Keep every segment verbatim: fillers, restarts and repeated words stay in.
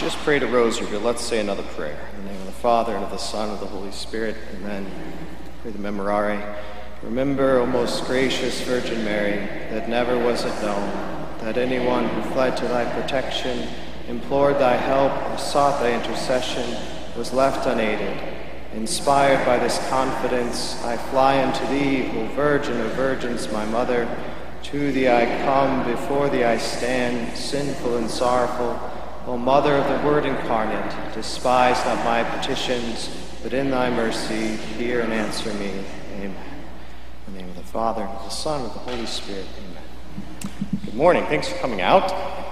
just prayed a rosary, but let's say another prayer. In the name of the Father, and of the Son, and of the Holy Spirit. Amen. Pray the Memorare. Remember, O most gracious Virgin Mary, that never was it known that anyone who fled to thy protection, implored thy help, or sought thy intercession was left unaided. Inspired by this confidence, I fly unto thee, O Virgin of Virgins, my Mother. To thee I come, before thee I stand, sinful and sorrowful. O Mother of the Word incarnate, despise not my petitions, but in thy mercy hear and answer me. Amen. In the name of the Father, and of the Son, and of the Holy Spirit. Amen. Good morning. Thanks for coming out.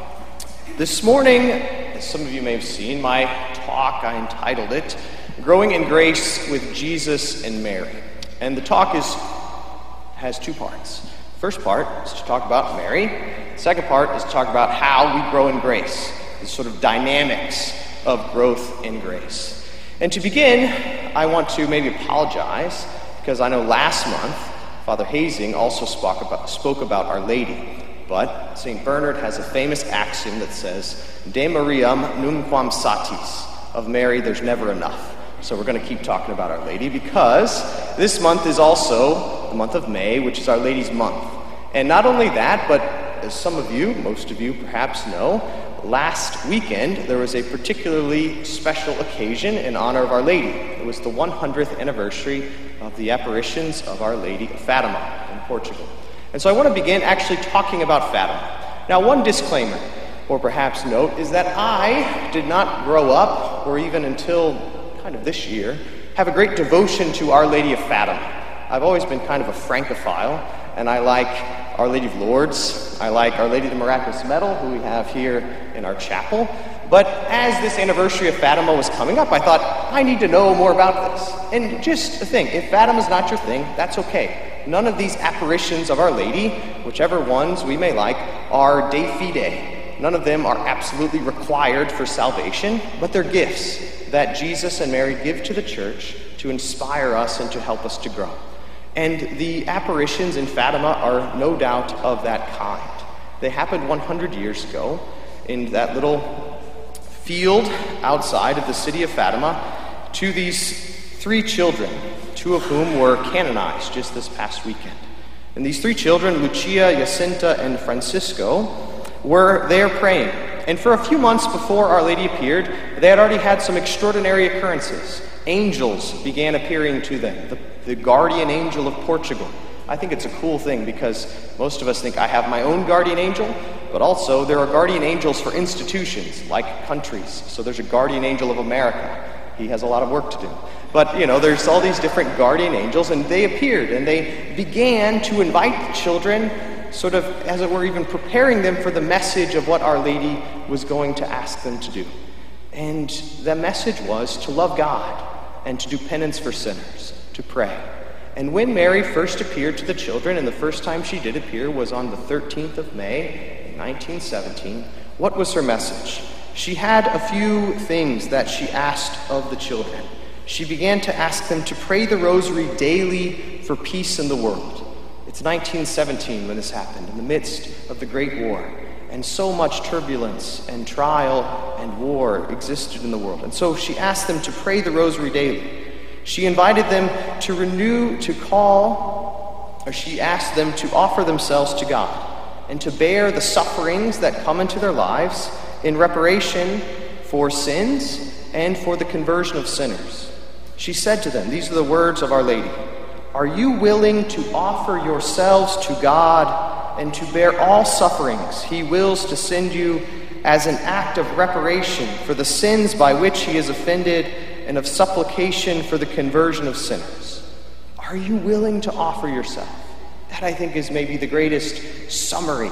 This morning, as some of you may have seen, my talk, I entitled it, Growing in Grace with Jesus and Mary. And the talk is has two parts. The first part is to talk about Mary. The second part is to talk about how we grow in grace. The sort of dynamics of growth in grace. And to begin, I want to maybe apologize, because I know last month, Father Hazing also spoke about, spoke about Our Lady. But Saint Bernard has a famous axiom that says, De Mariam nunquam satis. Of Mary, there's never enough. So we're going to keep talking about Our Lady, because this month is also the month of May, which is Our Lady's month. And not only that, but as some of you, most of you perhaps know, last weekend there was a particularly special occasion in honor of Our Lady. It was the one hundredth anniversary of the apparitions of Our Lady of Fatima in Portugal. And so I want to begin actually talking about Fatima. Now, one disclaimer, or perhaps note, is that I did not grow up, or even until kind of this year, have a great devotion to Our Lady of Fatima. I've always been kind of a Francophile, and I like Our Lady of Lourdes. I like Our Lady of the Miraculous Medal, who we have here in our chapel. But as this anniversary of Fatima was coming up, I thought, I need to know more about this. And just to think, if Fatima's not your thing, that's okay. None of these apparitions of Our Lady, whichever ones we may like, are de fide. None of them are absolutely required for salvation, but they're gifts that Jesus and Mary give to the church to inspire us and to help us to grow. And the apparitions in Fatima are no doubt of that kind. They happened one hundred years ago in that little field outside of the city of Fatima to these three children, two of whom were canonized just this past weekend. And these three children, Lucia, Jacinta, and Francisco, were there praying. And for a few months before Our Lady appeared, they had already had some extraordinary occurrences. Angels began appearing to them, the, the guardian angel of Portugal. I think it's a cool thing, because most of us think I have my own guardian angel, but also there are guardian angels for institutions, like countries. So there's a guardian angel of America. He has a lot of work to do. But, you know, there's all these different guardian angels, and they appeared, and they began to invite the children, sort of, as it were, even preparing them for the message of what Our Lady was going to ask them to do. And the message was to love God and to do penance for sinners, to pray. And when Mary first appeared to the children, and the first time she did appear was on the thirteenth of May, nineteen seventeen, what was her message? She had a few things that she asked of the children. She began to ask them to pray the rosary daily for peace in the world. It's nineteen seventeen when this happened, in the midst of the Great War. And so much turbulence and trial and war existed in the world. And so she asked them to pray the rosary daily. She invited them to renew, to call, or she asked them to offer themselves to God and to bear the sufferings that come into their lives in reparation for sins and for the conversion of sinners. She said to them, these are the words of Our Lady, "Are you willing to offer yourselves to God and to bear all sufferings He wills to send you as an act of reparation for the sins by which He is offended and of supplication for the conversion of sinners?" Are you willing to offer yourself? That, I think, is maybe the greatest summary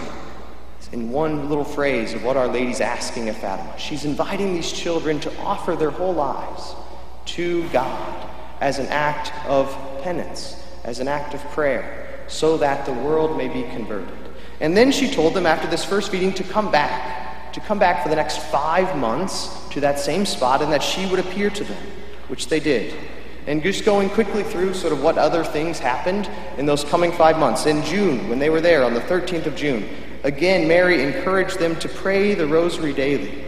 in one little phrase of what Our Lady's asking of Fatima. She's inviting these children to offer their whole lives to God as an act of penance, as an act of prayer, so that the world may be converted. And then she told them after this first meeting to come back, to come back for the next five months to that same spot, and that she would appear to them, which they did. And just going quickly through sort of what other things happened in those coming five months. In June, when they were there on the thirteenth of June, again, Mary encouraged them to pray the rosary daily.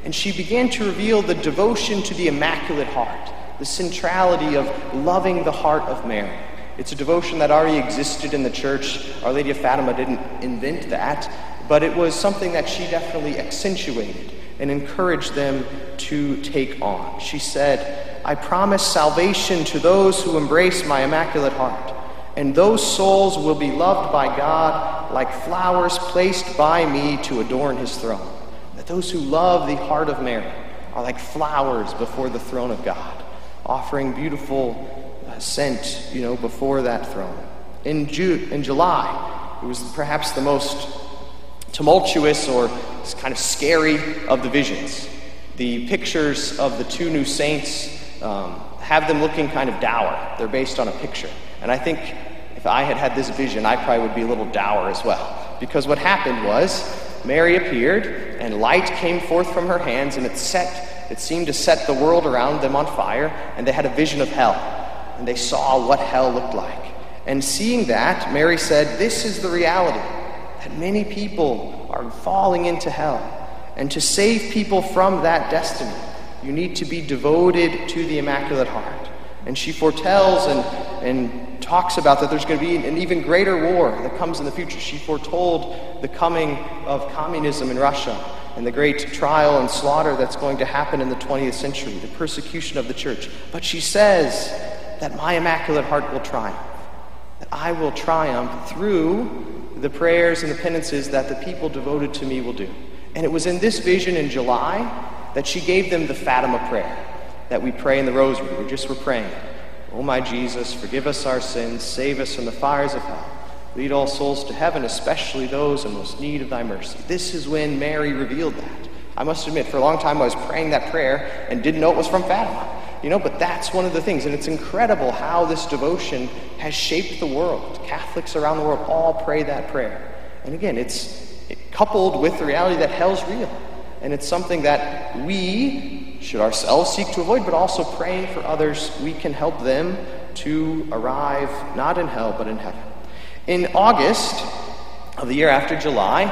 And she began to reveal the devotion to the Immaculate Heart, the centrality of loving the heart of Mary. It's a devotion that already existed in the church. Our Lady of Fatima didn't invent that, but it was something that she definitely accentuated and encouraged them to take on. She said, "I promise salvation to those who embrace my Immaculate Heart, and those souls will be loved by God like flowers placed by me to adorn his throne." That those who love the heart of Mary are like flowers before the throne of God, offering beautiful uh, scent, you know, before that throne. In, Ju- in July, it was perhaps the most tumultuous or kind of scary of the visions. The pictures of the two new saints um, have them looking kind of dour. They're based on a picture. And I think if I had had this vision, I probably would be a little dour as well. Because what happened was, Mary appeared, and light came forth from her hands, and it set, it seemed to set the world around them on fire, and they had a vision of hell. And they saw what hell looked like. And seeing that, Mary said, "This is the reality, that many people are falling into hell. And to save people from that destiny, you need to be devoted to the Immaculate Heart." And she foretells and, and talks about that there's going to be an even greater war that comes in the future. She foretold the coming of communism in Russia and the great trial and slaughter that's going to happen in the twentieth century, the persecution of the church. But she says that my Immaculate Heart will triumph, that I will triumph through the prayers and the penances that the people devoted to me will do. And it was in this vision in July that she gave them the Fatima prayer that we pray in the Rosary. We just were praying, "O my Jesus, forgive us our sins, save us from the fires of hell. Lead all souls to heaven, especially those in most need of thy mercy." This is when Mary revealed that. I must admit, for a long time I was praying that prayer and didn't know it was from Fatima. You know, but that's one of the things, and it's incredible how this devotion has shaped the world. Catholics around the world all pray that prayer. And again, it's coupled with the reality that hell's real. And it's something that we should ourselves seek to avoid, but also praying for others, we can help them to arrive not in hell, but in heaven. In August of the year after July,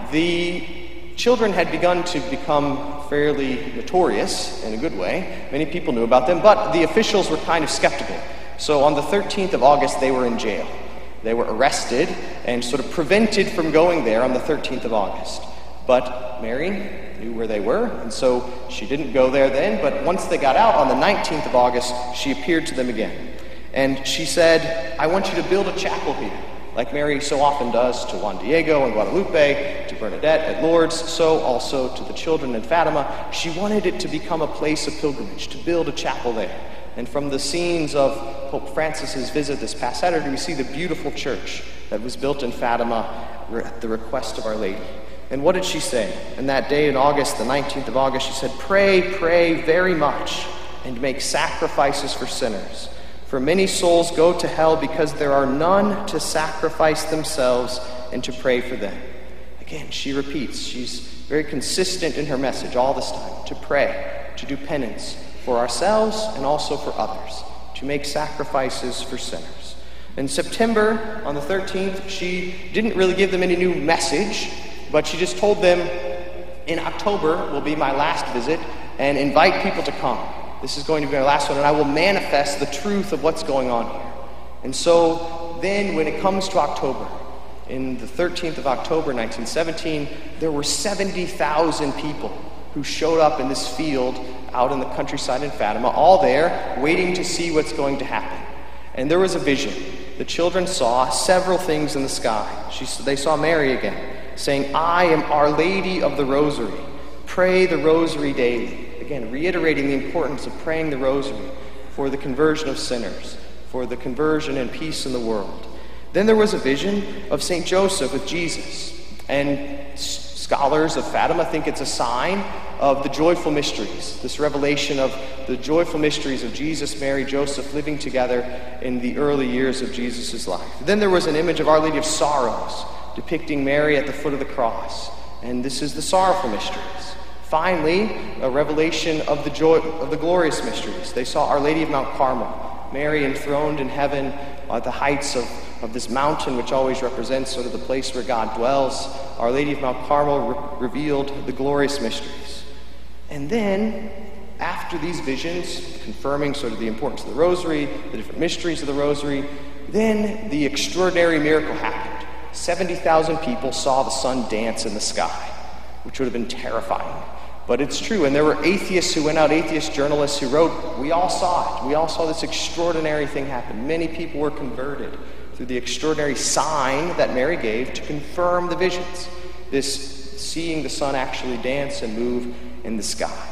the children had begun to become fairly notorious in a good way. Many people knew about them, but the officials were kind of skeptical. So on the thirteenth of August, they were in jail. They were arrested and sort of prevented from going there on the thirteenth of August. But Mary knew where they were, and so she didn't go there then, but once they got out on the nineteenth of August, she appeared to them again. And she said, "I want you to build a chapel here, like Mary so often does to Juan Diego and Guadalupe, to Bernadette at Lourdes, so also to the children in Fatima." She wanted it to become a place of pilgrimage, to build a chapel there. And from the scenes of Pope Francis's visit this past Saturday, we see the beautiful church that was built in Fatima at the request of Our Lady. And what did she say? And that day in August, the nineteenth of August, she said, "Pray, pray very much, and make sacrifices for sinners. For many souls go to hell because there are none to sacrifice themselves and to pray for them." Again, she repeats, she's very consistent in her message all this time, to pray, to do penance for ourselves and also for others, to make sacrifices for sinners. In September, on the thirteenth, she didn't really give them any new message, but she just told them, in October will be my last visit, and invite people to come. This is going to be my last one, and I will manifest the truth of what's going on here. And so then when it comes to October, in the thirteenth of October, nineteen seventeen, there were seventy thousand people who showed up in this field out in the countryside in Fatima, all there, waiting to see what's going to happen. And there was a vision. The children saw several things in the sky. She, they saw Mary again, saying, "I am Our Lady of the Rosary. Pray the Rosary daily." Again, reiterating the importance of praying the Rosary for the conversion of sinners, for the conversion and peace in the world. Then there was a vision of Saint Joseph with Jesus. And scholars of Fatima think it's a sign of the joyful mysteries, this revelation of the joyful mysteries of Jesus, Mary, Joseph living together in the early years of Jesus' life. Then there was an image of Our Lady of Sorrows, depicting Mary at the foot of the cross. And this is the sorrowful mysteries. Finally, a revelation of the joy of the glorious mysteries. They saw Our Lady of Mount Carmel, Mary enthroned in heaven at the heights of, of this mountain, which always represents sort of the place where God dwells. Our Lady of Mount Carmel re- revealed the glorious mysteries. And then, after these visions, confirming sort of the importance of the rosary, the different mysteries of the rosary, then the extraordinary miracle happened. seventy thousand people saw the sun dance in the sky, which would have been terrifying. But it's true, and there were atheists who went out, atheist journalists who wrote, we all saw it. We all saw this extraordinary thing happen. Many people were converted through the extraordinary sign that Mary gave to confirm the visions, this seeing the sun actually dance and move in the sky.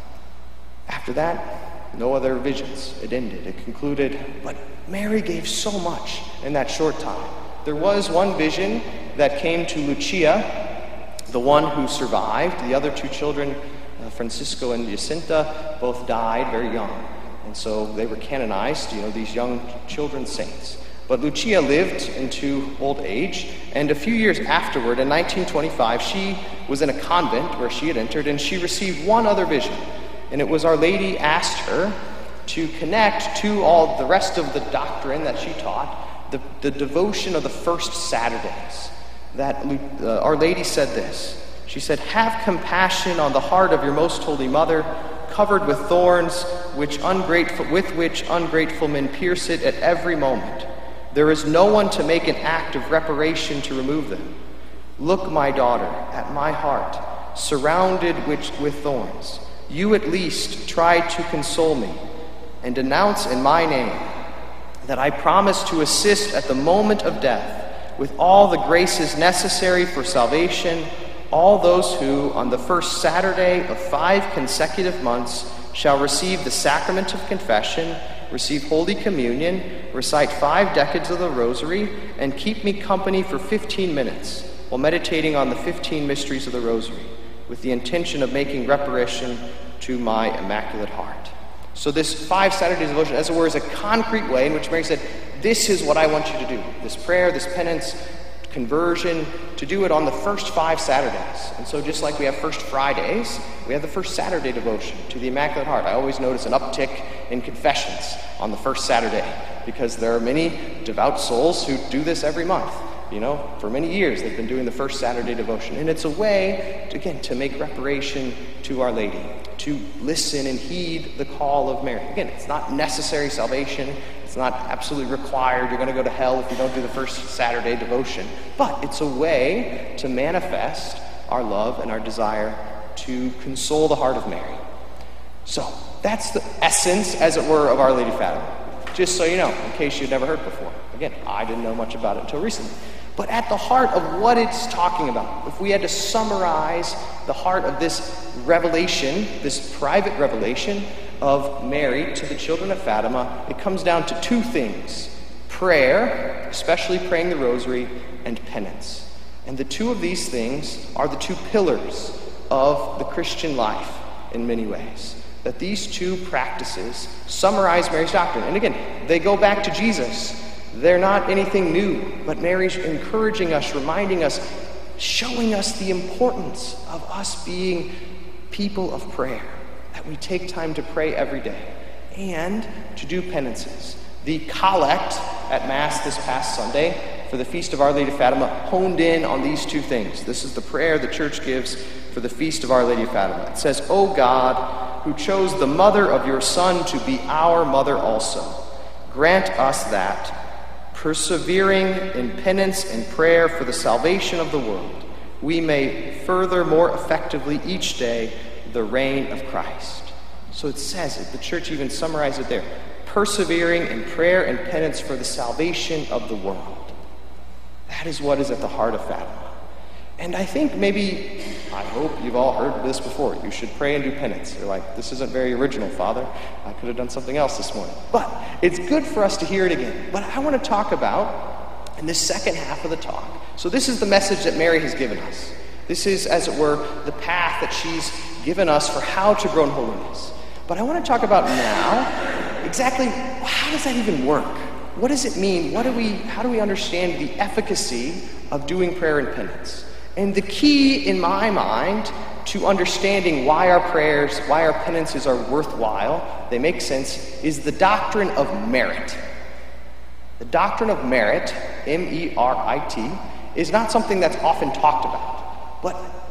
After that, no other visions. It ended. It concluded. But Mary gave so much in that short time. There was one vision that came to Lucia, the one who survived. The other two children, uh, Francisco and Jacinta, both died very young. And so they were canonized, you know, these young children saints. But Lucia lived into old age, and a few years afterward, in nineteen twenty-five, she was in a convent where she had entered, and she received one other vision. And it was Our Lady asked her to connect to all the rest of the doctrine that she taught, the, the devotion of the first Saturdays. That uh, Our Lady said this. She said, "Have compassion on the heart of your most holy mother, covered with thorns, which ungrateful, with which ungrateful men pierce it at every moment. There is no one to make an act of reparation to remove them. Look, my daughter, at my heart, surrounded with, with thorns. You at least try to console me, and denounce in my name that I promise to assist at the moment of death with all the graces necessary for salvation, all those who, on the first Saturday of five consecutive months, shall receive the sacrament of confession, receive Holy Communion, recite five decades of the Rosary, and keep me company for fifteen minutes while meditating on the fifteen mysteries of the Rosary, with the intention of making reparation to my Immaculate Heart." So this five Saturdays devotion, as it were, is a concrete way in which Mary said, this is what I want you to do. This prayer, this penance, conversion, to do it on the first five Saturdays. And so just like we have first Fridays, we have the first Saturday devotion to the Immaculate Heart. I always notice an uptick in confessions on the first Saturday because there are many devout souls who do this every month. You know, for many years they've been doing the first Saturday devotion. And it's a way, to, again, to make reparation to Our Lady, to listen and heed the call of Mary. Again, it's not necessary salvation. It's not absolutely required. You're going to go to hell if you don't do the first Saturday devotion. But it's a way to manifest our love and our desire to console the heart of Mary. So that's the essence, as it were, of Our Lady Fatima. Just so you know, in case you'd never heard before. Again, I didn't know much about it until recently. But at the heart of what it's talking about, if we had to summarize the heart of this revelation, this private revelation of Mary to the children of Fatima, it comes down to two things: prayer, especially praying the Rosary, and penance. And the two of these things are the two pillars of the Christian life in many ways. That these two practices summarize Mary's doctrine. And again, they go back to Jesus. They're not anything new, but Mary's encouraging us, reminding us, showing us the importance of us being people of prayer, that we take time to pray every day and to do penances. The collect at Mass this past Sunday for the Feast of Our Lady of Fatima honed in on these two things. This is the prayer the Church gives for the Feast of Our Lady of Fatima. It says, "O God, who chose the mother of your Son to be our mother also, grant us that, persevering in penance and prayer for the salvation of the world, we may further more effectively each day the reign of Christ." So it says it, the Church even summarized it there. Persevering in prayer and penance for the salvation of the world. That is what is at the heart of Fatima. And I think maybe, I hope you've all heard this before. You should pray and do penance. You're like, this isn't very original, Father. I could have done something else this morning. But it's good for us to hear it again. But I want to talk about, in this second half of the talk, so this is the message that Mary has given us. This is, as it were, the path that she's given us for how to grow in holiness. But I want to talk about now, exactly, how does that even work? What does it mean? What do we, how do we understand the efficacy of doing prayer and penance? And the key, in my mind, to understanding why our prayers, why our penances are worthwhile, they make sense, is the doctrine of merit. The doctrine of merit, M E R I T, is not something that's often talked about. But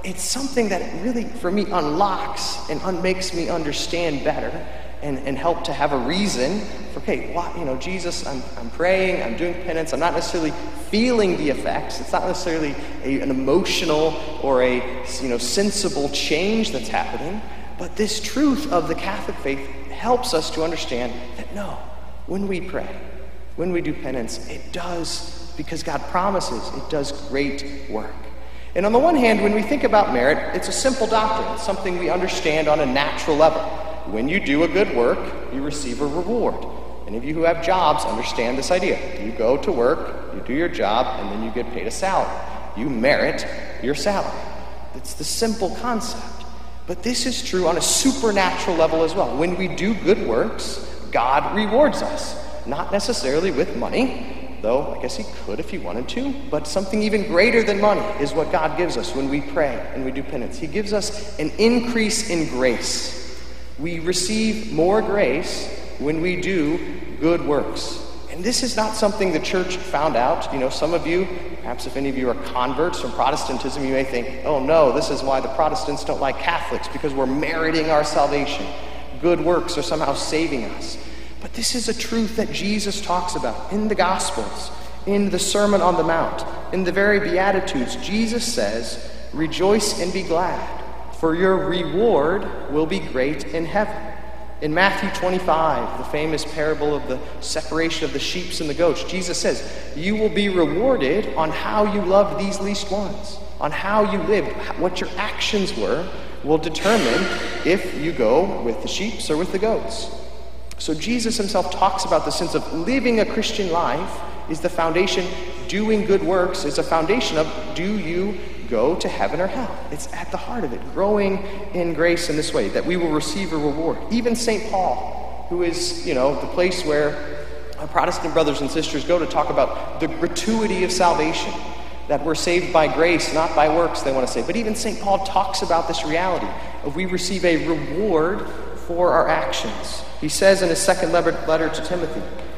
it's something that really, for me, unlocks and un- makes me understand better and, and help to have a reason for, okay, why, you know, Jesus, I'm, I'm praying, I'm doing penance, I'm not necessarily feeling the effects. It's not necessarily a, an emotional or a, you know, sensible change that's happening, but this truth of the Catholic faith helps us to understand that no, when we pray, when we do penance, it does, because God promises, it does great work. And on the one hand, when we think about merit, it's a simple doctrine. It's something we understand on a natural level. When you do a good work, you receive a reward. Any of you who have jobs understand this idea. You go to work, you do your job, and then you get paid a salary. You merit your salary. It's the simple concept. But this is true on a supernatural level as well. When we do good works, God rewards us. Not necessarily with money, though I guess he could if he wanted to, but something even greater than money is what God gives us when we pray and we do penance. He gives us an increase in grace. We receive more grace when we do good works. And this is not something the church found out. You know, some of you, perhaps if any of you are converts from Protestantism, you may think, oh no, this is why the Protestants don't like Catholics, because we're meriting our salvation. Good works are somehow saving us. But this is a truth that Jesus talks about in the Gospels, in the Sermon on the Mount, in the very Beatitudes. Jesus says, rejoice and be glad, for your reward will be great in heaven. In Matthew twenty-five, the famous parable of the separation of the sheep and the goats, Jesus says, you will be rewarded on how you loved these least ones, on how you lived. What your actions were will determine if you go with the sheep or with the goats. So Jesus himself talks about the sense of living a Christian life is the foundation. Doing good works is a foundation of, do you go to heaven or hell? It's at the heart of it, growing in grace in this way, that we will receive a reward. Even Saint Paul, who is, you know, the place where our Protestant brothers and sisters go to talk about the gratuity of salvation, that we're saved by grace, not by works, they want to say. But even Saint Paul talks about this reality of we receive a reward for our actions. He says in his second letter to Timothy,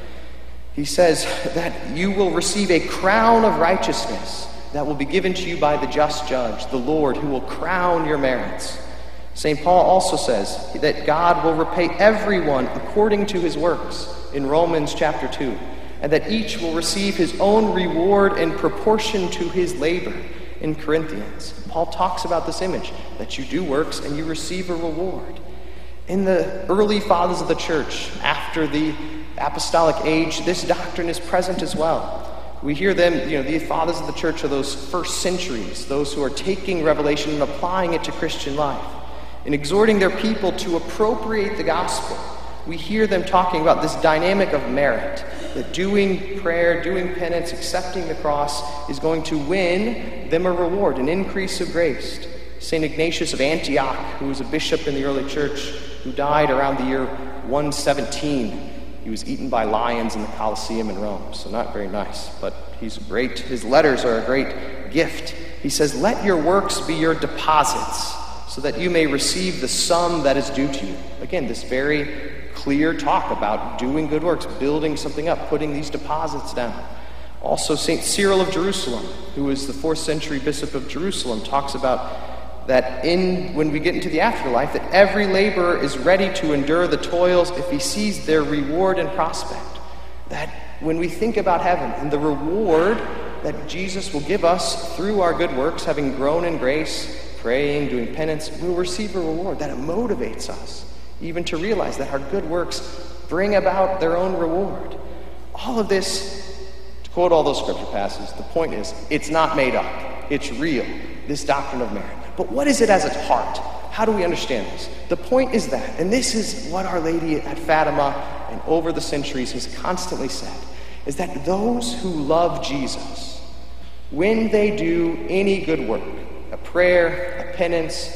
he says that you will receive a crown of righteousness that will be given to you by the just judge, the Lord, who will crown your merits. Saint Paul also says that God will repay everyone according to his works in Romans chapter two, and that each will receive his own reward in proportion to his labor in Corinthians. Paul talks about this image, that you do works and you receive a reward. In the early fathers of the church, after the apostolic age, this doctrine is present as well. We hear them, you know, the fathers of the church are those first centuries, those who are taking revelation and applying it to Christian life, and exhorting their people to appropriate the gospel. We hear them talking about this dynamic of merit, that doing prayer, doing penance, accepting the cross is going to win them a reward, an increase of grace. Saint Ignatius of Antioch, who was a bishop in the early church, who died around the year one seventeen. He was eaten by lions in the Colosseum in Rome, so not very nice, but he's great. His letters are a great gift. He says, let your works be your deposits, so that you may receive the sum that is due to you. Again, this very clear talk about doing good works, building something up, putting these deposits down. Also, Saint Cyril of Jerusalem, who was the fourth century bishop of Jerusalem, talks about that in when we get into the afterlife, that every laborer is ready to endure the toils if he sees their reward and prospect. That when we think about heaven and the reward that Jesus will give us through our good works, having grown in grace, praying, doing penance, we'll receive a reward, that it motivates us even to realize that our good works bring about their own reward. All of this, to quote all those scripture passages, the point is, it's not made up. It's real, this doctrine of merit. But what is it as its heart? How do we understand this? The point is that, and this is what Our Lady at Fatima and over the centuries has constantly said, is that those who love Jesus, when they do any good work, a prayer, a penance,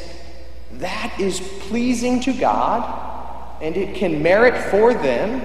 that is pleasing to God, and it can merit for them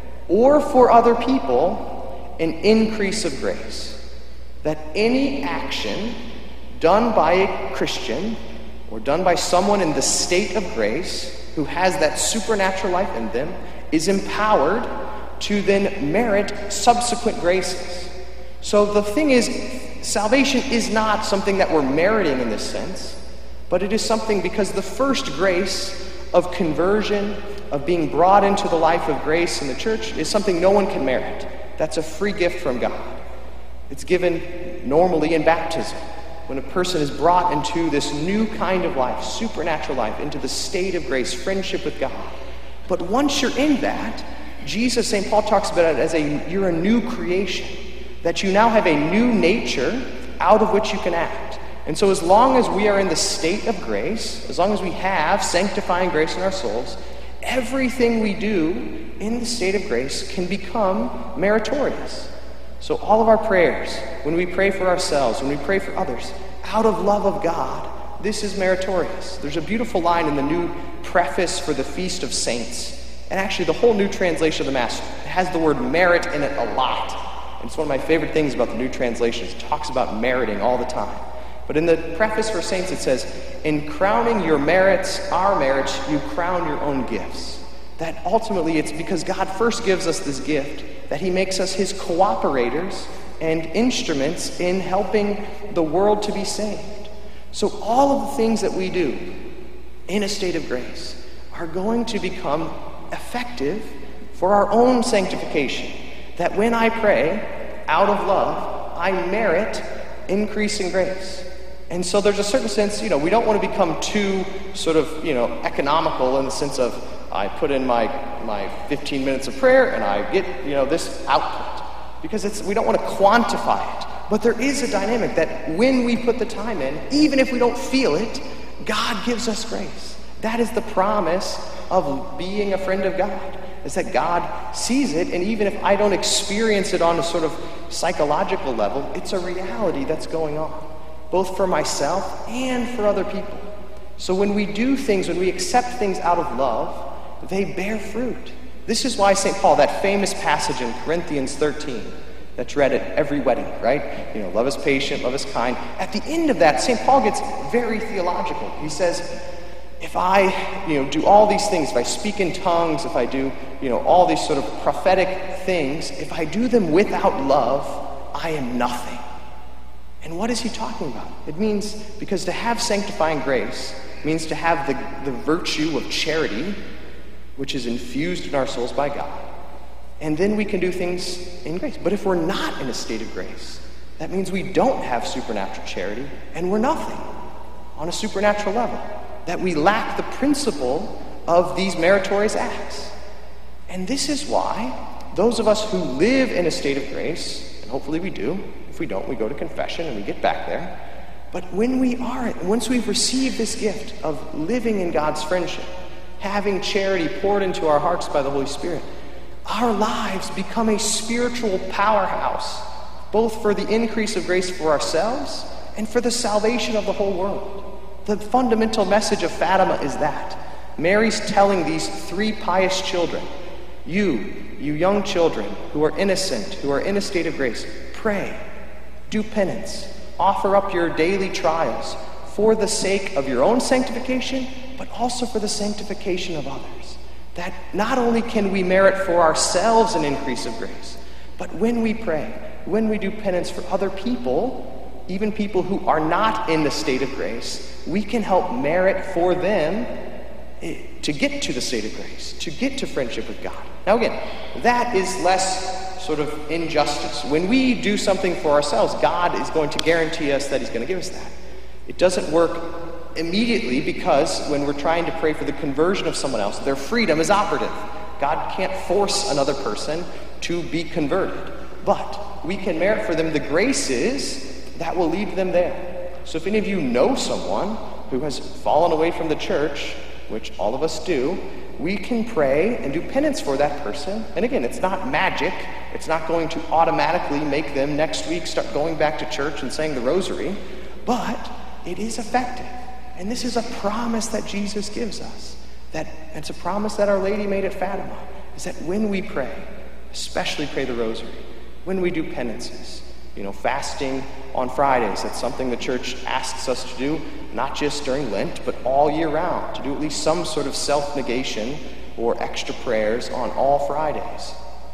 or for other people an increase of grace. That any action done by a Christian or done by someone in the state of grace who has that supernatural life in them is empowered to then merit subsequent graces. So the thing is, salvation is not something that we're meriting in this sense. but it is something because the first grace of conversion, of being brought into the life of grace in the church, is something no one can merit. That's a free gift from God. It's given normally in baptism, when a person is brought into this new kind of life, supernatural life, into the state of grace, friendship with God. But once you're in that, Jesus, Saint Paul talks about it as a, you're a new creation, that you now have a new nature out of which you can act. And so as long as we are in the state of grace, as long as we have sanctifying grace in our souls, everything we do in the state of grace can become meritorious. So all of our prayers, when we pray for ourselves, when we pray for others, out of love of God, this is meritorious. There's a beautiful line in the new preface for the Feast of Saints. And actually the whole new translation of the Mass has the word merit in it a lot. And it's one of my favorite things about the new translations. It talks about meriting all the time. But in the preface for Saints it says, in crowning your merits, our merits, you crown your own gifts. That ultimately it's because God first gives us this gift that he makes us his cooperators and instruments in helping the world to be saved. So all of the things that we do in a state of grace are going to become effective for our own sanctification. That when I pray out of love, I merit increasing grace. And so there's a certain sense, you know, we don't want to become too sort of, you know, economical in the sense of I put in my my fifteen minutes of prayer and I get, you know, this output. Because it's we don't want to quantify it. But there is a dynamic that when we put the time in, even if we don't feel it, God gives us grace. That is the promise of being a friend of God, is that God sees it, and even if I don't experience it on a sort of psychological level, it's a reality that's going on, both for myself and for other people. So when we do things, when we accept things out of love, they bear fruit. This is why Saint Paul, that famous passage in Corinthians thirteen, that's read at every wedding, right? You know, love is patient, love is kind. At the end of that, Saint Paul gets very theological. He says, if I, you know, do all these things, if I speak in tongues, if I do, you know, all these sort of prophetic things, if I do them without love, I am nothing. And what is he talking about? It means, because to have sanctifying grace means to have the, the virtue of charity, which is infused in our souls by God. And then we can do things in grace. But if we're not in a state of grace, that means we don't have supernatural charity, and we're nothing on a supernatural level. That we lack the principle of these meritorious acts. And this is why those of us who live in a state of grace, and hopefully we do, if we don't, we go to confession and we get back there. But when we are, once we've received this gift of living in God's friendship, having charity poured into our hearts by the Holy Spirit, our lives become a spiritual powerhouse, both for the increase of grace for ourselves and for the salvation of the whole world. The fundamental message of Fatima is that. Mary's telling these three pious children, you, you young children who are innocent, who are in a state of grace, pray, do penance, offer up your daily trials for the sake of your own sanctification, but also for the sanctification of others. That not only can we merit for ourselves an increase of grace, but when we pray, when we do penance for other people, even people who are not in the state of grace, we can help merit for them to get to the state of grace, to get to friendship with God. Now again, that is less sort of injustice. When we do something for ourselves, God is going to guarantee us that he's going to give us that. It doesn't work immediately because when we're trying to pray for the conversion of someone else, their freedom is operative. God can't force another person to be converted. But we can merit for them the graces that will lead them there. So if any of you know someone who has fallen away from the church, which all of us do, we can pray and do penance for that person. And again, it's not magic. It's not going to automatically make them next week start going back to church and saying the rosary, but it is effective. And this is a promise that Jesus gives us. That it's a promise that Our Lady made at Fatima, is that when we pray, especially pray the rosary, when we do penances, you know, fasting on Fridays, that's something the church asks us to do, not just during Lent, but all year round, to do at least some sort of self-negation or extra prayers on all Fridays.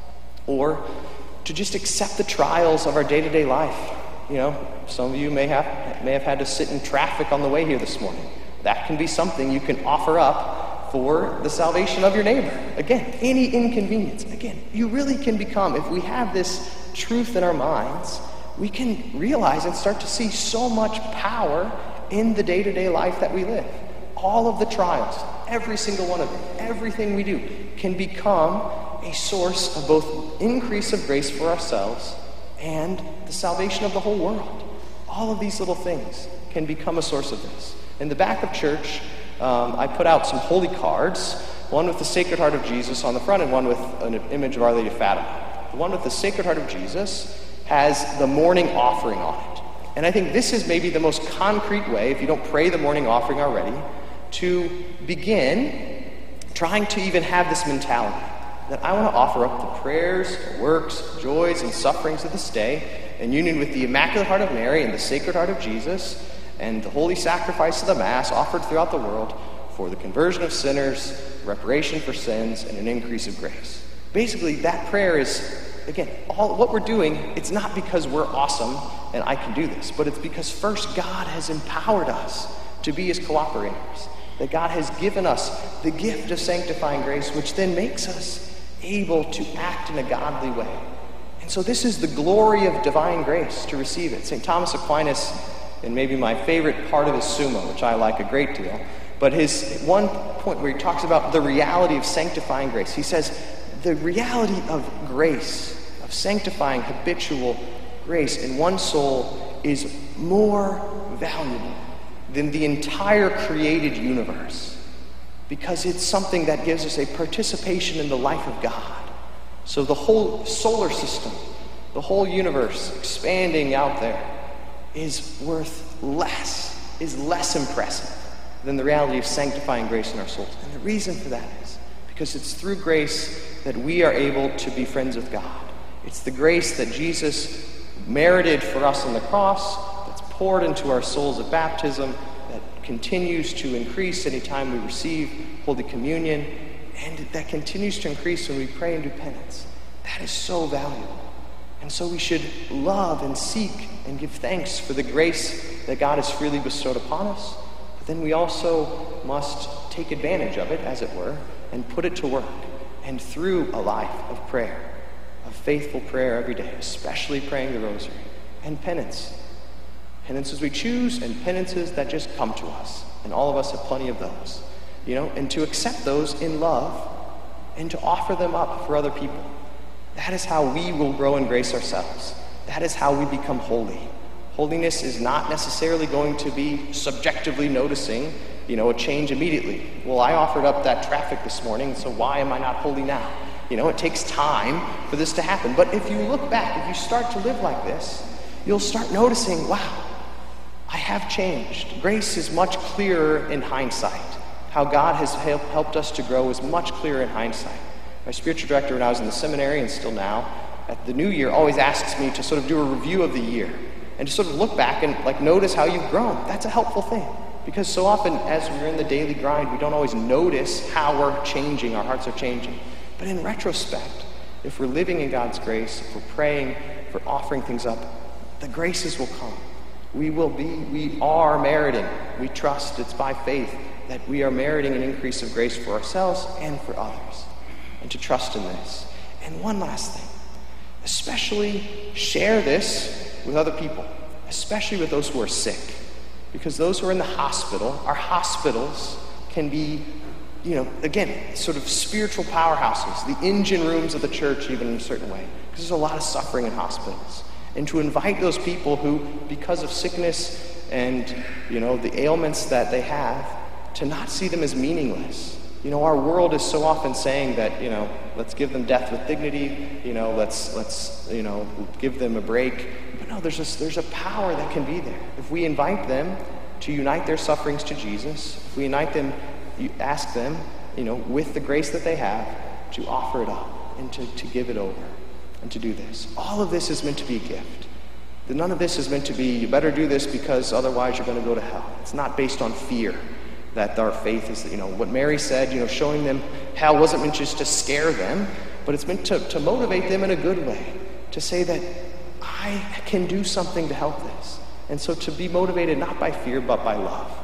Or to just accept the trials of our day-to-day life. You know, some of you may have may have had to sit in traffic on the way here this morning. that can be something you can offer up for the salvation of your neighbor. Again, any inconvenience. Again, you really can become, if we have this truth in our minds, we can realize and start to see so much power in the day-to-day life that we live. All of the trials, every single one of them, everything we do can become a source of both increase of grace for ourselves and the salvation of the whole world. All of these little things can become a source of this. In the back of church, um, I put out some holy cards, one with the Sacred Heart of Jesus on the front and one with an image of Our Lady of Fatima. The one with the Sacred Heart of Jesus has the morning offering on it. And I think this is maybe the most concrete way, if you don't pray the morning offering already, to begin trying to even have this mentality that I want to offer up the prayers, works, joys, and sufferings of this day in union with the Immaculate Heart of Mary and the Sacred Heart of Jesus and the holy sacrifice of the Mass offered throughout the world for the conversion of sinners, reparation for sins, and an increase of grace. Basically, that prayer is, again, all what we're doing, it's not because we're awesome and I can do this, but it's because first God has empowered us to be his cooperators, that God has given us the gift of sanctifying grace, which then makes us able to act in a godly way. And so this is the glory of divine grace, to receive it. Saint Thomas Aquinas, and maybe my favorite part of his Summa, which I like a great deal, but his one point where he talks about the reality of sanctifying grace, he says, the reality of grace, of sanctifying habitual grace in one soul is more valuable than the entire created universe, because it's something that gives us a participation in the life of God. So the whole solar system, the whole universe expanding out there is worth less, is less impressive than the reality of sanctifying grace in our souls. And the reason for that is because it's through grace that we are able to be friends with God. It's the grace that Jesus merited for us on the cross, that's poured into our souls at baptism, that continues to increase anytime we receive Holy Communion, and that continues to increase when we pray and do penance. That is so valuable. And so we should love and seek and give thanks for the grace that God has freely bestowed upon us, but then we also must take advantage of it, as it were, and put it to work. And through a life of prayer, of faithful prayer every day, especially praying the rosary, and penance. Penances we choose and penances that just come to us. And all of us have plenty of those. You know, and to accept those in love and to offer them up for other people. That is how we will grow in grace ourselves. That is how we become holy. Holiness is not necessarily going to be subjectively noticing, you know, a change immediately. Well, I offered up that traffic this morning, so why am I not holy now? You know, it takes time for this to happen. But if you look back, if you start to live like this, you'll start noticing, wow, I have changed. Grace is much clearer in hindsight. How God has helped us to grow is much clearer in hindsight. My spiritual director when I was in the seminary, and still now, at the new year, always asks me to sort of do a review of the year and to sort of look back and like notice how you've grown. That's a helpful thing, because so often as we're in the daily grind, we don't always notice how we're changing, our hearts are changing. But in retrospect, if we're living in God's grace, if we're praying, if we're offering things up, the graces will come. We will be, we are meriting. We trust it's by faith that we are meriting an increase of grace for ourselves and for others. And to trust in this. And one last thing, especially share this with other people, especially with those who are sick. Because those who are in the hospital, our hospitals can be, you know, again, sort of spiritual powerhouses, the engine rooms of the church even in a certain way. Because there's a lot of suffering in hospitals. And to invite those people who, because of sickness and, you know, the ailments that they have, to not see them as meaningless. You know, our world is so often saying that, you know, let's give them death with dignity, you know, let's, let's, you know, give them a break. But no, there's a, there's a power that can be there. If we invite them to unite their sufferings to Jesus, if we unite them, you ask them, you know, with the grace that they have, to offer it up and to, to give it over and to do this. All of this is meant to be a gift. None of this is meant to be, you better do this because otherwise you're going to go to hell. It's not based on fear. That our faith is, you know, what Mary said, you know, showing them hell wasn't meant just to scare them, but it's meant to, to motivate them in a good way, to say that I can do something to help this. And so to be motivated not by fear, but by love.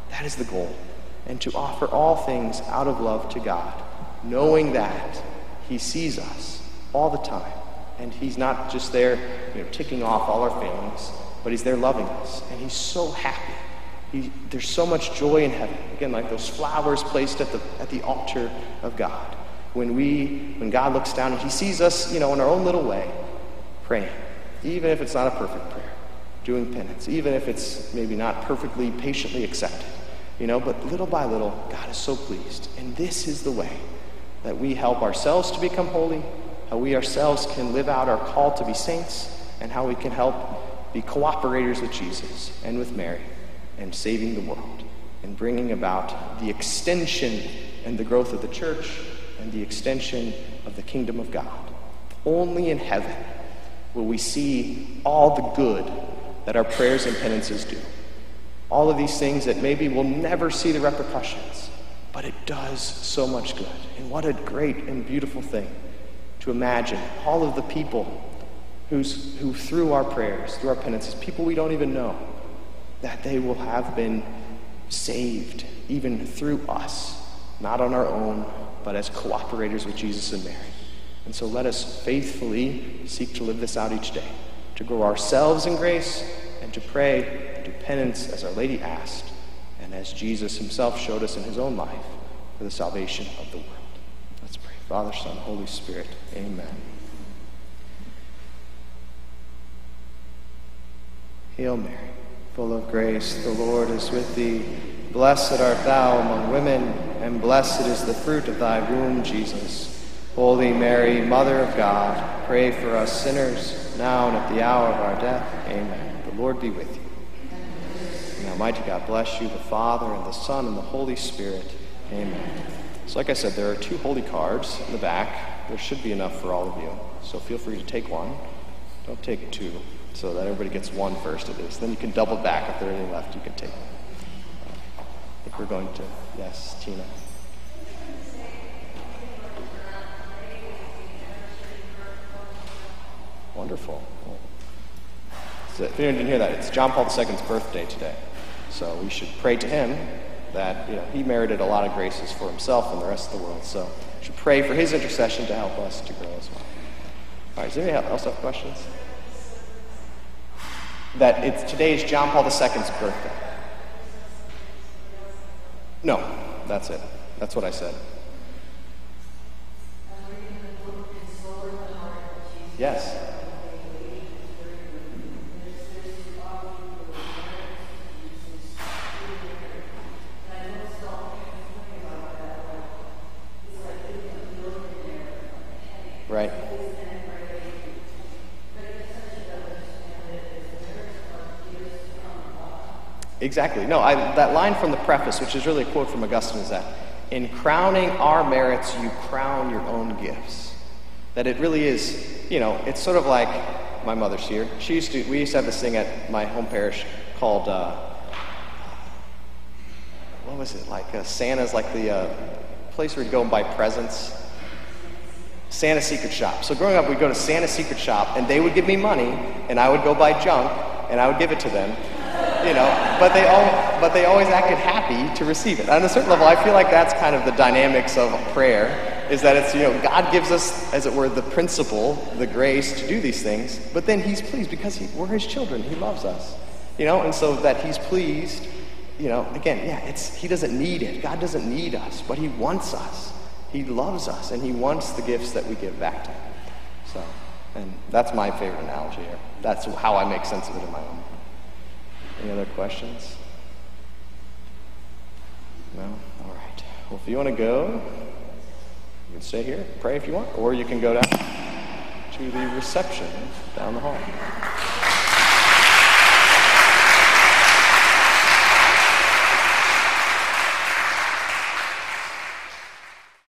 That is the goal. And to offer all things out of love to God, knowing that he sees us all the time. And he's not just there, you know, ticking off all our failings, but he's there loving us. And he's so happy. He, there's so much joy in heaven. Again, like those flowers placed at the at the altar of God. When we, when God looks down and he sees us, you know, in our own little way, praying, even if it's not a perfect prayer, doing penance, even if it's maybe not perfectly, patiently accepted, you know, but little by little, God is so pleased. And this is the way that we help ourselves to become holy, how we ourselves can live out our call to be saints, and how we can help be cooperators with Jesus and with Mary and saving the world and bringing about the extension and the growth of the church and the extension of the kingdom of God. Only in heaven will we see all the good that our prayers and penances do. All of these things that maybe we'll never see the repercussions, but it does so much good. And what a great and beautiful thing to imagine all of the people who's, who through our prayers, through our penances, people we don't even know, that they will have been saved even through us, not on our own, but as cooperators with Jesus and Mary. And so let us faithfully seek to live this out each day, to grow ourselves in grace and to pray and do penance as Our Lady asked and as Jesus himself showed us in his own life for the salvation of the world. Let's pray. Father, Son, Holy Spirit, amen. Hail Mary, full of grace, the Lord is with thee. Blessed art thou among women, and blessed is the fruit of thy womb, Jesus. Holy Mary, Mother of God, pray for us sinners, now and at the hour of our death. Amen. The Lord be with you. And Almighty God bless you, the Father, and the Son, and the Holy Spirit. Amen. So like I said, there are two holy cards in the back. There should be enough for all of you. So feel free to take one. Don't take two, so that everybody gets one first at least. Then you can double back. If there are any left, you can take one. I think we're going to, yes, Tina. Wonderful. So if anyone didn't hear that, it's John Paul the Second's birthday today. So we should pray to him that, you know, he merited a lot of graces for himself and the rest of the world. So we should pray for his intercession to help us to grow as well. All right, does anybody else have questions? That it's today is John Paul the Second's birthday. No, that's it. That's what I said. Yes. Right. Exactly. No, I, that line from the preface, which is really a quote from Augustine, is that, in crowning our merits, you crown your own gifts. That it really is, you know, it's sort of like, my mother's here. She used to, we used to have this thing at my home parish called, uh, what was it, like uh, Santa's, like the uh, place where you go and buy presents. Santa's Secret Shop. So growing up, we'd go to Santa's Secret Shop, and they would give me money, and I would go buy junk, and I would give it to them. You know, but they all, but they always acted happy to receive it. On a certain level, I feel like that's kind of the dynamics of prayer, is that it's, you know, God gives us, as it were, the principle, the grace to do these things, but then he's pleased because he, we're his children. He loves us, you know, and so that he's pleased, you know, again, yeah, it's, he doesn't need it. God doesn't need us, but he wants us. He loves us, and he wants the gifts that we give back to him. So, and that's my favorite analogy here. That's how I make sense of it in my own. Any other questions? No? All right. Well, if you want to go, you can stay here, pray if you want, or you can go down to the reception down the hall.